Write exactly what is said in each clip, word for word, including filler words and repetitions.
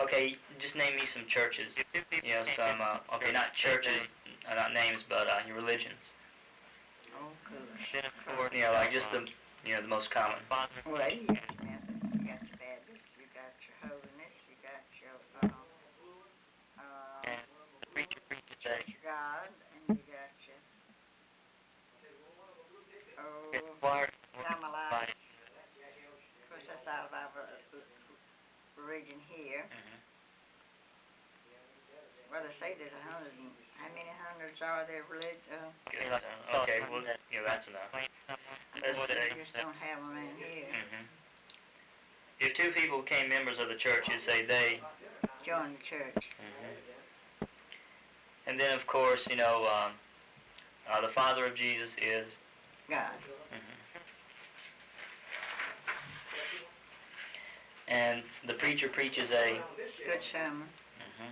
Okay, just name me some churches. You know, some, uh, okay, not churches, uh, not names, but uh, your religions. Oh, gosh. You know, like just the, you know, the most common. Well, you got your Methodists, you got your Baptists, you got your Holiness, you got your, uh, uh, Church of God, and you got your, oh, Carmelites. Of course, that's out of our uh, region here. Mm-hmm. Well, they say there's a hundred and, how many hundreds are there, relig- uh? Good. Uh, okay, well, yeah, that's enough. Let's say. We just don't have them around here. Mm-hmm. If two people became members of the church, you say they Join the church. Mm-hmm. And then, of course, you know, um, uh, the Father of Jesus is God. Mm-hmm. And the preacher preaches a good sermon. Mm-hmm.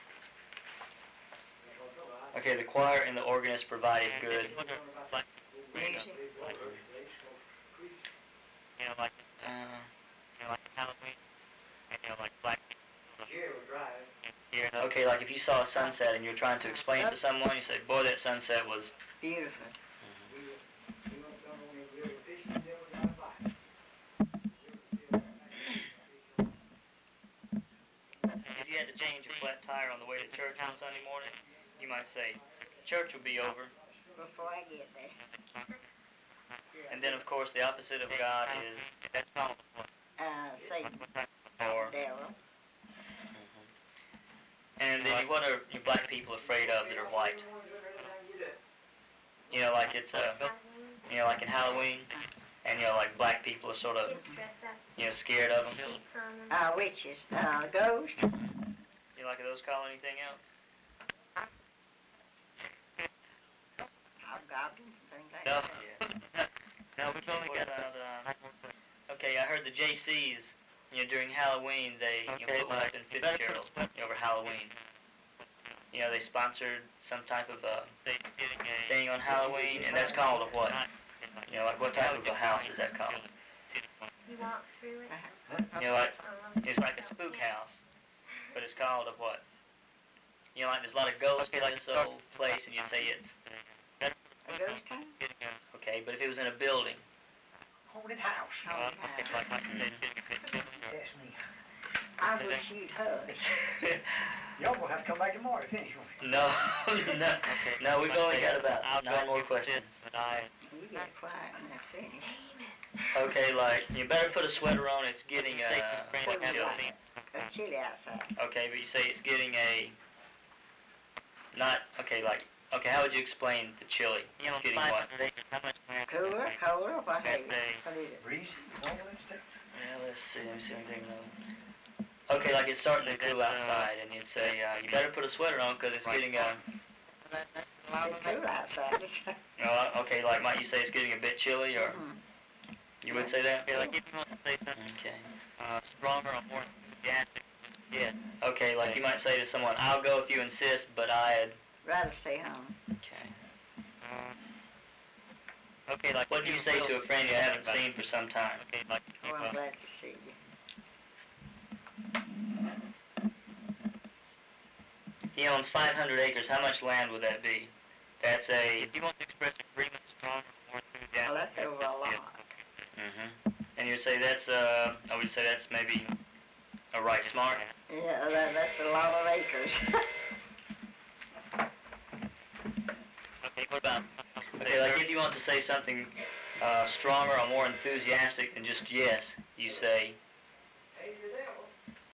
Okay, the choir and the organist provided good music. You know, like, uh, you know, like Halloween, and you know, like black people. Okay, like if you saw a sunset and you're trying to explain it to someone, you say, boy, that sunset was beautiful. Mm-hmm. If you had to change a flat tire on the way to church on Sunday morning, you might say, church will be over. Before I get there. And then, of course, the opposite of God is uh, Satan. Or devil. Mm-hmm. And then, what are you black people afraid of that are white? You know, like it's a, you know, like in Halloween, and you know, like black people are sort of, you know, scared of them. Uh, witches, uh, ghosts. You like those call anything else? Hobgoblins and things like No. that. Yeah. No, we've only What got about, uh, okay, I heard the J Cs, you know, during Halloween, they, you know, put one up in Fitzgerald, you know, over Halloween. You know, they sponsored some type of uh, thing on Halloween, and that's called a what? You know, like what type of a house is that called? You walk through it. You know, like, it's like a spook house, but it's called a what? You know, like there's a lot of ghosts in this old place, and you'd say it's... A ghost town? Okay, but if it was in a building. Haunted house. Haunted house. Mm-hmm. That's me. I wish you'd hush. Y'all will have to come back tomorrow to finish one. No, no, no, we've only got about nine more questions. You get quiet and I finish. Okay, like, you better put a sweater on, it's getting a... chilly. A chilly outside. Okay, but you say it's getting a... Not, okay, like, okay, how would you explain the chili? It's getting what? Cooler, colder, what is it? What is it? Breezy, all that stuff. Yeah, let's see, let me see anything else. Okay, like it's starting to cool outside, and you'd say, uh, you better put a sweater on because it's getting a... It's cool outside. Uh, okay, like might you say it's getting a bit chilly, or... Mm-hmm. You would say that? Yeah, like if you want to say something Okay. uh, stronger or more enthusiastic, yeah. Okay, like you might say to someone, I'll go if you insist, but I'd... Rather stay home. Okay. Uh, okay, like... What do you say to a friend you haven't seen for some time? Okay, like... Oh, I'm glad to see you. He owns five hundred acres. How much land would that be? That's a... If you want to express agreement stronger or more enthusiastic... Well, that's over a lot. Mm-hmm. And you'd say that's, uh... I would say that's maybe a right smart. Yeah, that, that's a lot of acres. Okay, what about... Okay, like if you want to say something uh, stronger or more enthusiastic than just yes, you say... Hey, you're there.